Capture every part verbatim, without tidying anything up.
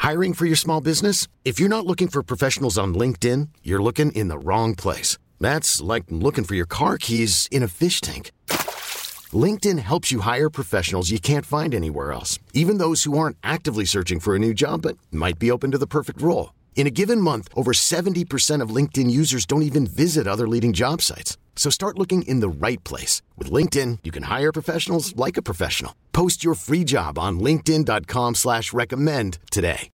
Hiring for your small business? If you're not looking for professionals on LinkedIn, you're looking in the wrong place. That's like looking for your car keys in a fish tank. LinkedIn helps you hire professionals you can't find anywhere else, even those who aren't actively searching for a new job but might be open to the perfect role. In a given month, over seventy percent of LinkedIn users don't even visit other leading job sites. So start looking in the right place. With LinkedIn, you can hire professionals like a professional. Post your free job on linkedin.com slash recommend today.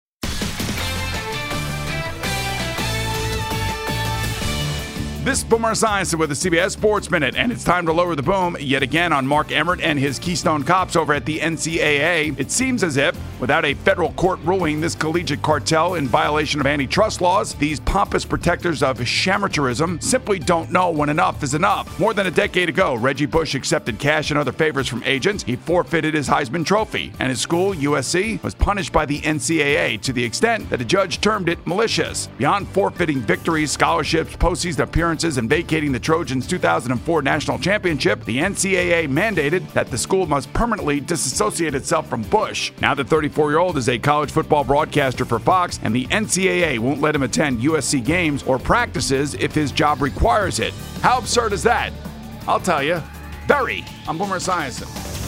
This is Boomer Esiason with the C B S Sports Minute, and it's time to lower the boom yet again on Mark Emmert and his Keystone Cops over at the N C double A. It seems as if, without a federal court ruling this collegiate cartel in violation of antitrust laws, these pompous protectors of shamateurism simply don't know when enough is enough. More than a decade ago, Reggie Bush accepted cash and other favors from agents. He forfeited his Heisman Trophy, and his school, U S C, was punished by the N C double A to the extent that a judge termed it malicious. Beyond forfeiting victories, scholarships, postseason appearances, and vacating the Trojans' two thousand four national championship, the N C double A mandated that the school must permanently disassociate itself from Bush. Now the thirty-four-year-old is a college football broadcaster for Fox, and the N C double A won't let him attend U S C games or practices if his job requires it. How absurd is that? I'll tell you. Very. I'm Boomer Esiason.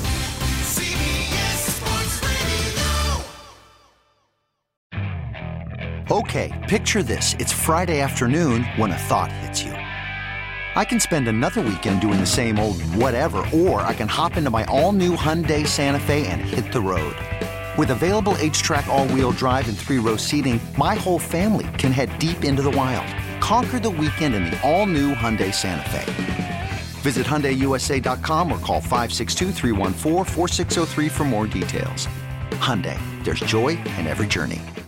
Okay, picture this. It's Friday afternoon when a thought hits you. I can spend another weekend doing the same old whatever, or I can hop into my all-new Hyundai Santa Fe and hit the road. With available H-Track all-wheel drive and three-row seating, my whole family can head deep into the wild. Conquer the weekend in the all-new Hyundai Santa Fe. Visit Hyundai U S A dot com or call five six two, three one four, four six zero three for more details. Hyundai, there's joy in every journey.